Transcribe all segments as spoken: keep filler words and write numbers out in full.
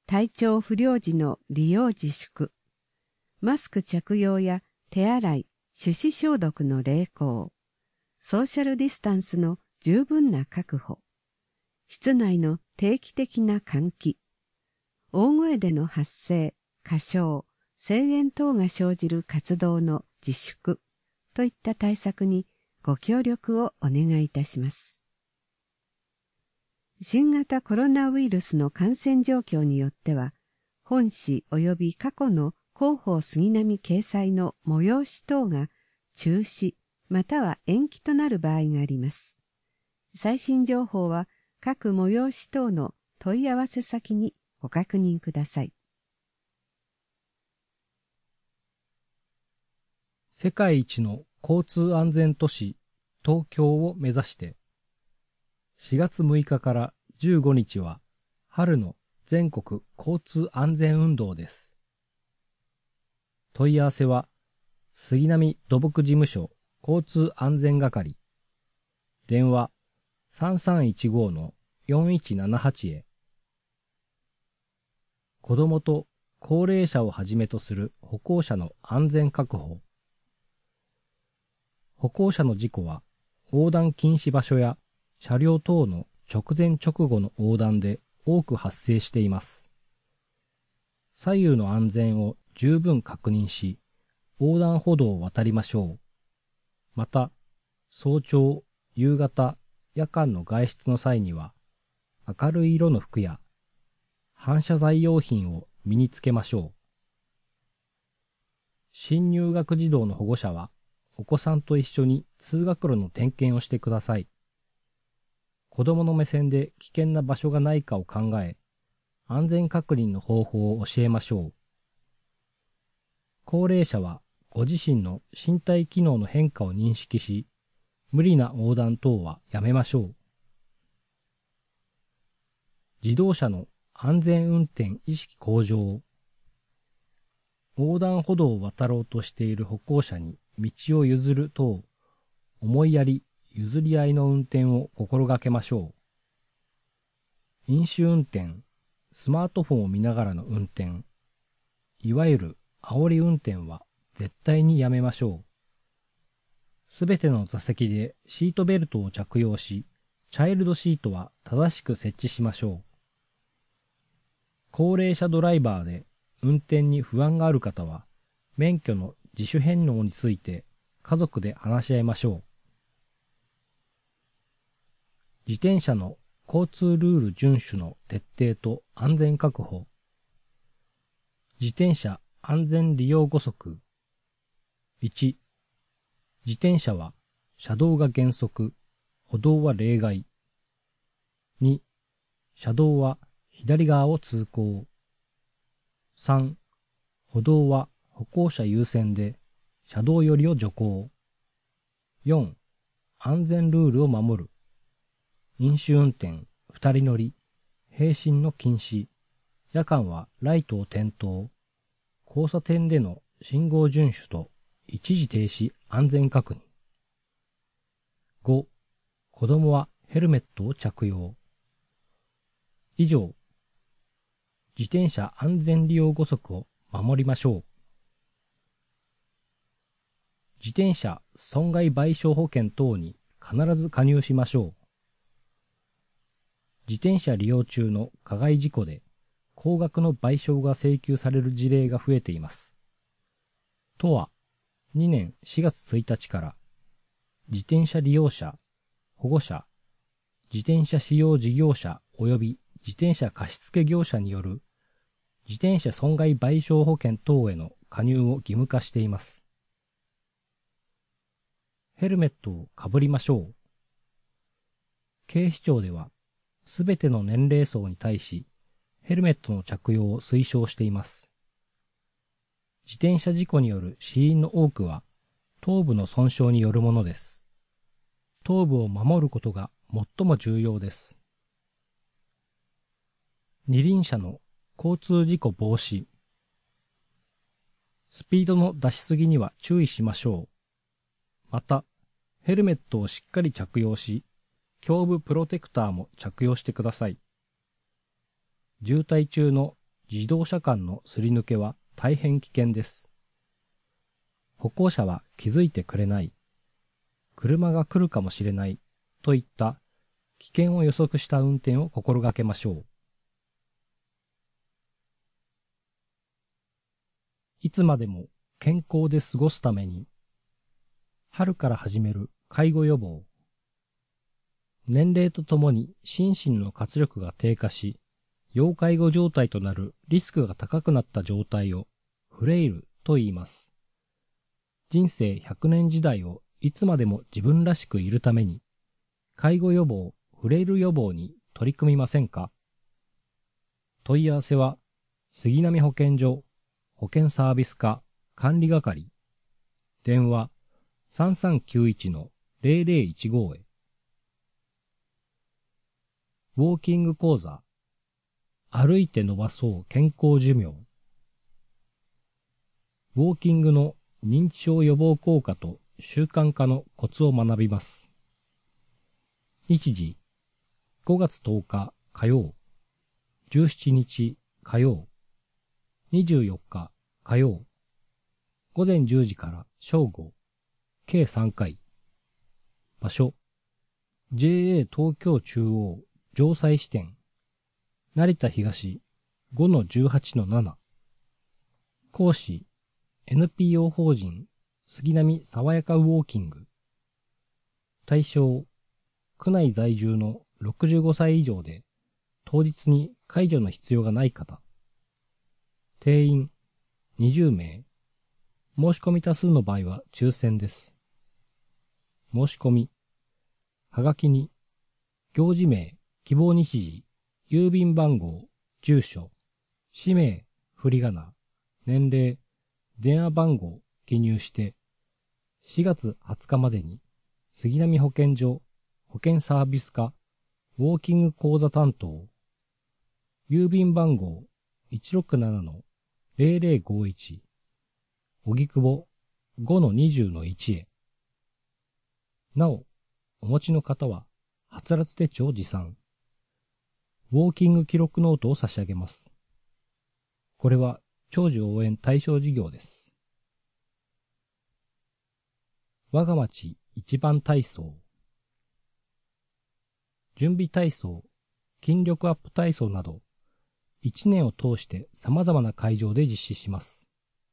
体調不良時の利用自粛、マスク着用や手洗い、手指消毒の励行、ソーシャルディスタンスの十分な確保、室内の定期的な換気、大声での発声、歌唱、声援等が生じる活動の自粛といった対策にご協力をお願いいたします。新型コロナウイルスの感染状況によっては、本誌及び過去の広報杉並掲載の催し等が中止または延期となる場合があります。最新情報は各催し等の問い合わせ先にご確認ください。 世界一の交通安全都市、東京を目指して、しがつむいかからじゅうごにちは春の全国交通安全運動です。問い合わせは、杉並土木事務所交通安全係、電話 さんさんいちご のよんいちななはち へ。子どもと高齢者をはじめとする歩行者の安全確保。歩行者の事故は、横断禁止場所や車両等の直前直後の横断で多く発生しています。左右の安全を十分確認し、横断歩道を渡りましょう。また、早朝、夕方、夜間の外出の際には、明るい色の服や反射材用品を身につけましょう。新入学児童の保護者は、お子さんと一緒に通学路の点検をしてください。子供の目線で危険な場所がないかを考え、安全確認の方法を教えましょう。高齢者はご自身の身体機能の変化を認識し、無理な横断等はやめましょう。自動車の安全運転意識向上。横断歩道を渡ろうとしている歩行者に道を譲る等、思いやり、譲り合いの運転を心がけましょう。飲酒運転、スマートフォンを見ながらの運転、いわゆる煽り運転は絶対にやめましょう。すべての座席でシートベルトを着用し、チャイルドシートは正しく設置しましょう。高齢者ドライバーで運転に不安がある方は、免許の自主返納について家族で話し合いましょう。自転車の交通ルール遵守の徹底と安全確保。自転車安全利用誤則。いち、自転車は車道が原則、歩道は例外。に、車道は左側を通行。さん、歩道は歩行者優先で車道寄りを徐行。よん、安全ルールを守る。飲酒運転、二人乗り、並進の禁止。夜間はライトを点灯。交差点での信号遵守と一時停止安全確認。ご、子供はヘルメットを着用。以上、自転車安全利用誤則を守りましょう。自転車損害賠償保険等に必ず加入しましょう。自転車利用中の加害事故で高額の賠償が請求される事例が増えています。都はにねんしがつついたちから自転車利用者、保護者、自転車使用事業者及び自転車貸付業者による自転車損害賠償保険等への加入を義務化しています。ヘルメットをかぶりましょう。警視庁ではすべての年齢層に対しヘルメットの着用を推奨しています。自転車事故による死因の多くは頭部の損傷によるものです。頭部を守ることが最も重要です。二輪車の交通事故防止。スピードの出しすぎには注意しましょう。また、ヘルメットをしっかり着用し、胸部プロテクターも着用してください。渋滞中の自動車間のすり抜けは大変危険です。歩行者は気づいてくれない、車が来るかもしれないといった危険を予測した運転を心がけましょう。いつまでも健康で過ごすために、春から始める介護予防。年齢とともに心身の活力が低下し、要介護状態となるリスクが高くなった状態をフレイルと言います。人生ひゃくねん時代をいつまでも自分らしくいるために、介護予防、フレイル予防に取り組みませんか？問い合わせは、杉並保健所、保健サービス課、管理係、電話 さんさんきゅういち のゼロゼロいちご へ。ウォーキング講座、歩いて伸ばそう健康寿命。ウォーキングの認知症予防効果と習慣化のコツを学びます。日時、ごがつとおか火曜、じゅうしちにち火曜、にじゅうよっか火曜、午前じゅうじから正午、計さんかい。場所、ジェーエー 東京中央城西支店、成田東 ごのじゅうはちのなな。講師、エヌピーオー 法人杉並さわやかウォーキング。対象、区内在住のろくじゅうごさい以上で、当日に介助の必要がない方。定員にじゅうめい。申し込み多数の場合は抽選です。申し込み。はがきに、行事名、希望日時、郵便番号、住所、氏名、振り仮名、年齢、電話番号記入して、しがつはつかまでに、杉並保健所、保健サービス課、ウォーキング講座担当、郵便番号 いちろくななのゼロゼロごいち、荻窪 ごのにじゅうのいち へ。なお、お持ちの方は、はつらつ手帳を持参。ウォーキング記録ノートを差し上げます。これは、長寿応援対象事業です。我が町一番体操。準備体操、筋力アップ体操など、いちねんを通して様々な会場で実施します。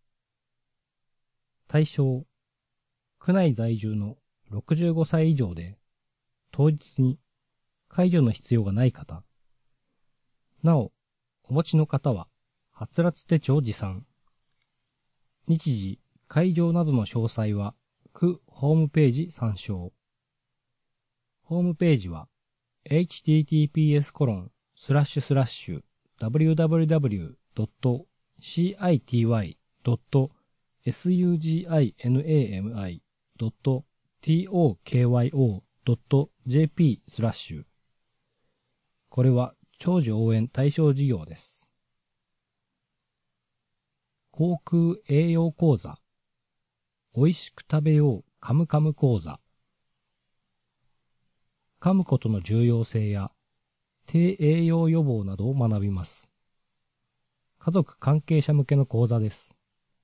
対象、区内在住のろくじゅうごさい以上で、当日に介助の必要がない方。なお、お持ちの方は、はつらつ手帳持参。日時、会場などの詳細は、区ホームページ参照。ホームページは、エイチティーティーピーエスコロンスラッシュスラッシュダブリューダブリューダブリュードットシーアイティーワイドットエスユージーアイエヌエーエムアイドットトーキョードットジェーピースラッシュ。これは長寿応援対象事業です。口腔栄養講座。美味しく食べようカムカム講座。噛むことの重要性や低栄養予防などを学びます。家族関係者向けの講座です。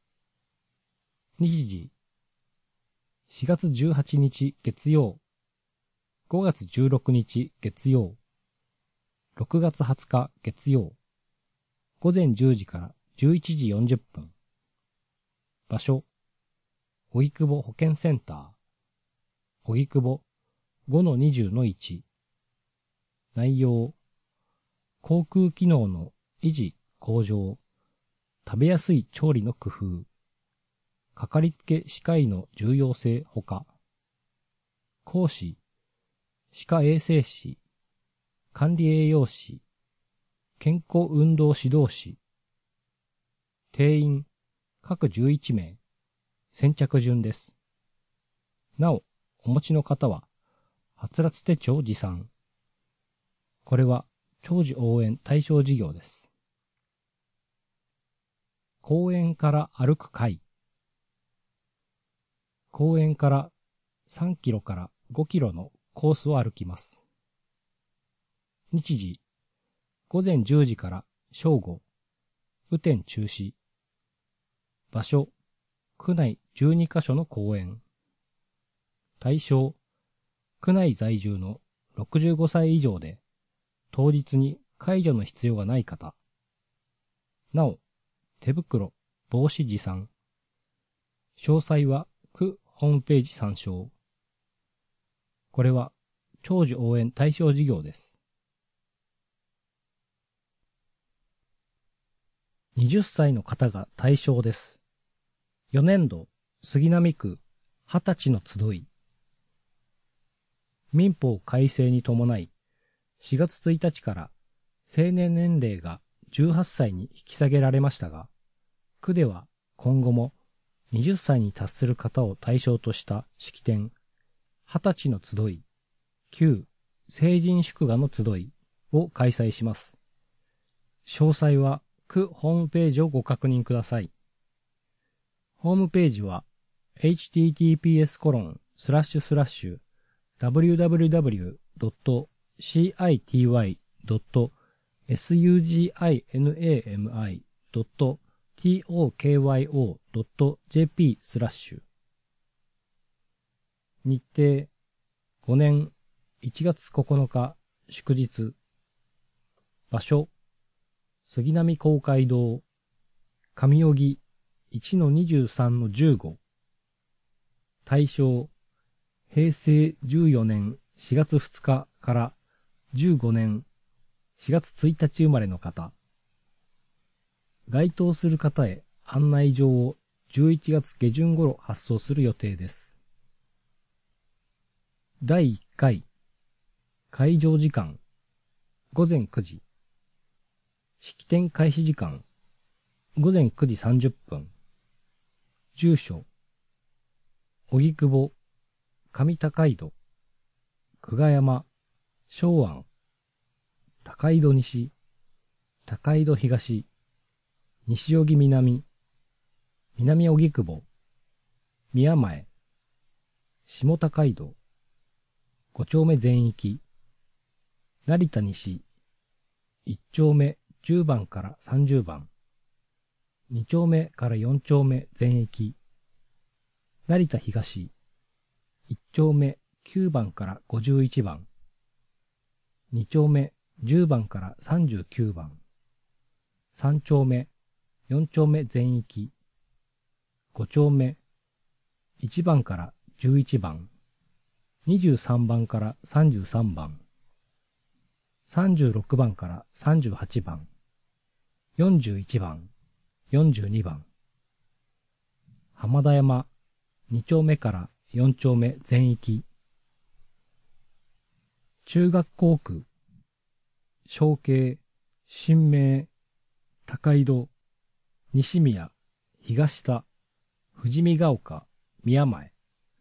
日時、しがつじゅうはちにち月曜、ごがつじゅうろくにち月曜、ろくがつはつか月曜、午前じゅうじからじゅういちじよんじゅっぷん。場所、荻窪保健センター、荻窪 ごのにじゅうのいち。内容、口腔機能の維持、向上、食べやすい調理の工夫、かかりつけ歯科医の重要性ほか、講師、歯科衛生士、管理栄養士、健康運動指導士、定員、各じゅういちめい、先着順です。なお、お持ちの方は、はつらつ手帳持参。これは、長寿応援対象事業です。公園から歩く会。公園からさんキロからごキロのコースを歩きます。日時、午前じゅうじから正午、 雨天中止。場所、区内じゅうにカ所の公園。対象、区内在住のろくじゅうごさい以上で、当日に介助の必要がない方。なお、手袋、帽子持参。詳細は区ホームページ参照。これは長寿応援対象事業です。はたちの方が対象です。よねん度杉並区はたちの集い。民法改正に伴いしがつついたちから成年年齢がじゅうはっさいに引き下げられましたが、区では今後もはたちに達する方を対象とした式典、はたちの集い、旧成人祝賀の集いを開催します。詳細は区ホームページをご確認ください。ホームページは エイチティーティーピーエスコロンスラッシュスラッシュダブリューダブリューダブリュードットシーアイティーワイドットエスユージーアイエヌエーエムアイドットトーキョドットジェーピー スラッシュ。日程、ごねんいちがつここのか祝日。場所、杉並公会堂、上荻 いちのにじゅうさんのじゅうご。対象、へいせいじゅうよねんしがつふつかからじゅうごねんしがつついたち生まれの方。該当する方へ案内状をじゅういちがつげじゅん頃発送する予定です。だいいっかい会場時間ごぜんくじ。式典開始時間ごぜんくじさんじゅっぷん。住所荻窪、上高井戸、久我山、松庵、高井戸西、高井戸東、西荻南、南荻窪、宮前、下高井戸、ご丁目全域、成田西、いち丁目じゅうばんからさんじゅうばん、に丁目からよん丁目全域、成田東、いち丁目きゅうばんからごじゅういちばん、に丁目じゅうばんからさんじゅうきゅうばん、さん丁目、よん丁目全域、ご丁目、いちばんからじゅういちばん、にじゅうさんばんからさんじゅうさんばん、さんじゅうろくばんからさんじゅうはちばん、よんじゅういちばん、よんじゅうにばん、浜田山、に丁目からよん丁目全域、中学校区、小慶、新名、高井戸、西宮、東田、富士見ヶ丘、宮前。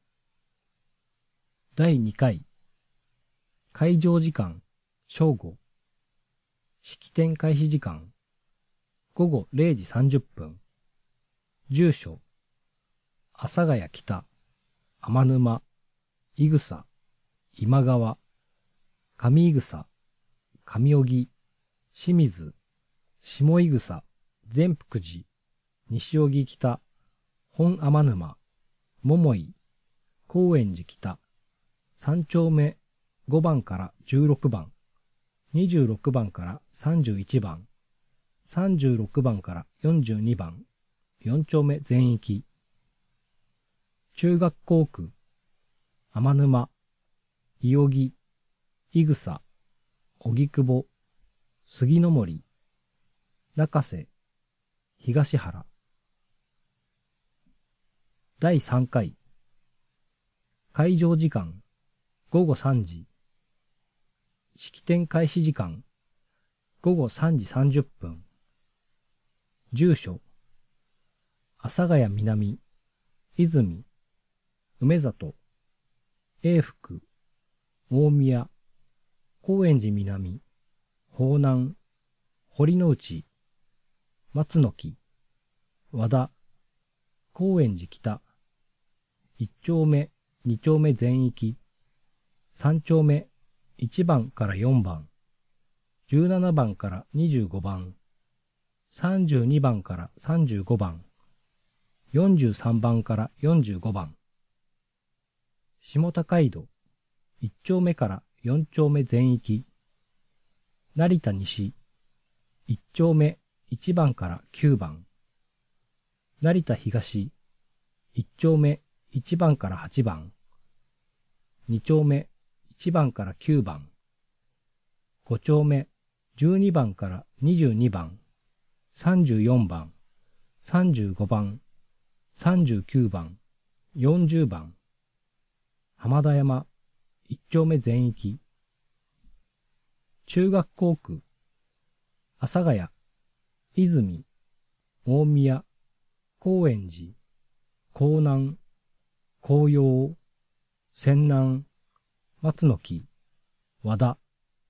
だいにかい会場時間正午。式典開始時間ごごれいじさんじゅっぷん。住所阿佐ヶ谷北、天沼、伊草、今川、上伊草、上荻、清水、下伊草、善福寺、西荻北、本天沼、桃井、高円寺北、さん丁目ごばんからじゅうろくばん、にじゅうろくばんからさんじゅういちばん、さんじゅうろくばんからよんじゅうにばん、よん丁目全域、中学校区、天沼、伊荻、伊草、荻窪、杉の森、中瀬、東原。だいさんかい会場時間ごごさんじ。式典開始時間ごごさんじさんじゅっぷん。住所阿佐ヶ谷南、泉、梅里、永福、大宮、高円寺南、方南、堀之内、松の木、和田、高円寺北、いち丁目、に丁目全域、さん丁目、いちばんからよんばん、じゅうななばんからにじゅうごばん、 さんじゅうにばんからさんじゅうごばん、よんじゅうさんばんからよんじゅうごばん。下高井戸、いっ丁目からよん丁目全域。成田西、いっ丁目いちばんからきゅうばん。成田東、いっ丁目いちばんからはちばん。に丁目いちばんからきゅうばん。ご丁目じゅうにばんからにじゅうにばん。さんじゅうよんばん、さんじゅうごばん、さんじゅうきゅうばん、よんじゅうばん。浜田山、いっ丁目全域。中学校区、阿佐ヶ谷、泉、大宮、高円寺、江南、紅葉、泉南、松の木、和田。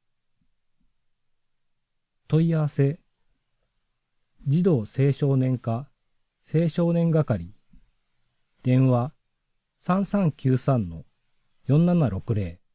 問い合わせ、児童青少年課青少年係。電話さんさんきゅうさんのよんななろくぜろ。